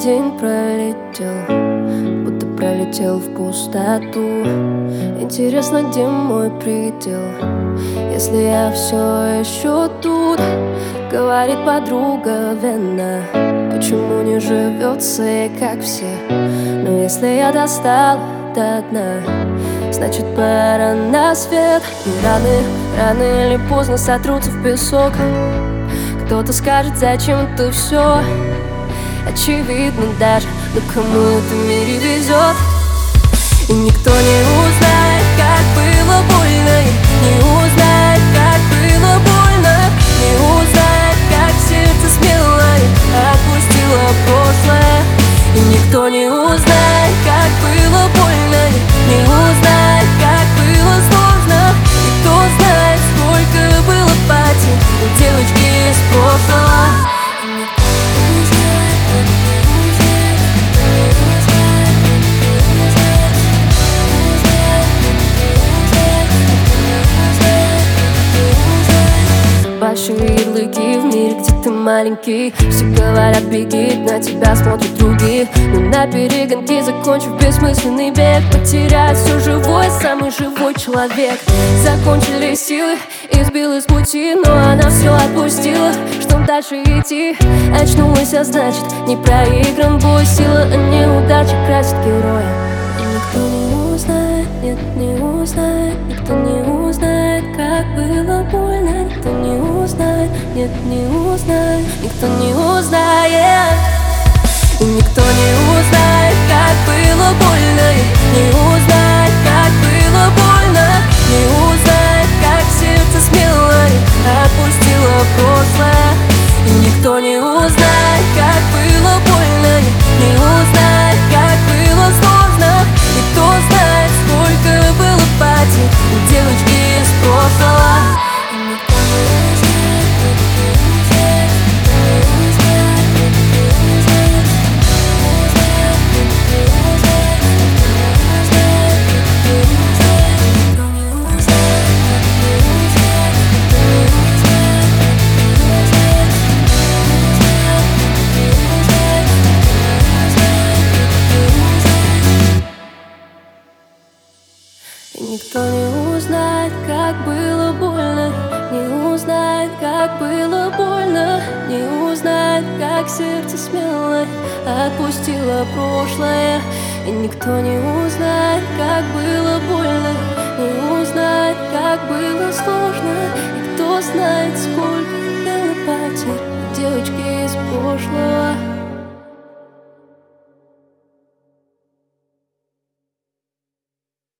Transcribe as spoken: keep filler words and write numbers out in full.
день пролетел, будто пролетел в пустоту. Интересно, где мой предел, если я все еще тут? Говорит подруга Вена, почему не живется ей как все? Но если я достал до дна, значит пора на свет. И раны, рано или поздно сотрутся в песок. Кто-то скажет, зачем это все очевидно даже, но кому это в мире везет. И никто не узнает, как было больно, и не узнает, как было больно, не узнает, как сердце смело отпустило прошлое. И никто не узнает, как было больно, и не узнает, как было сложно. И кто знает, сколько было потерь у девочки из прошлого. Большие ярлыки в мире, где ты маленький. Все говорят, беги, на тебя смотрят другие. Но на перегонке, закончив бессмысленный бег, потеряет все живое, самый живой человек. Закончили силы, избил из пути, но она все отпустила. Что дальше идти? Очнулась, а значит, не проигран бой. Сила, а неудача красит героя. И никто не узнает, нет, не узнает, никто не узнает, как было больно. Никто не узнает, нет, не узнает, никто не узнает. И никто не узнает, как было больно, и не узнает, как было больно, не узнает, как сердце смело отпустило прошлое. И никто не узнает, как было больно, и не узнает, как было сложно. И кто знает, сколько было потерь у девочки из прошлого. Никто не узнает, как было больно, не узнает, как было больно, не узнает, как сердце смело отпустило прошлое. И никто не узнает, как было больно, не узнает, как было сложно. И кто знает, сколько было потерь у девочки из прошлого.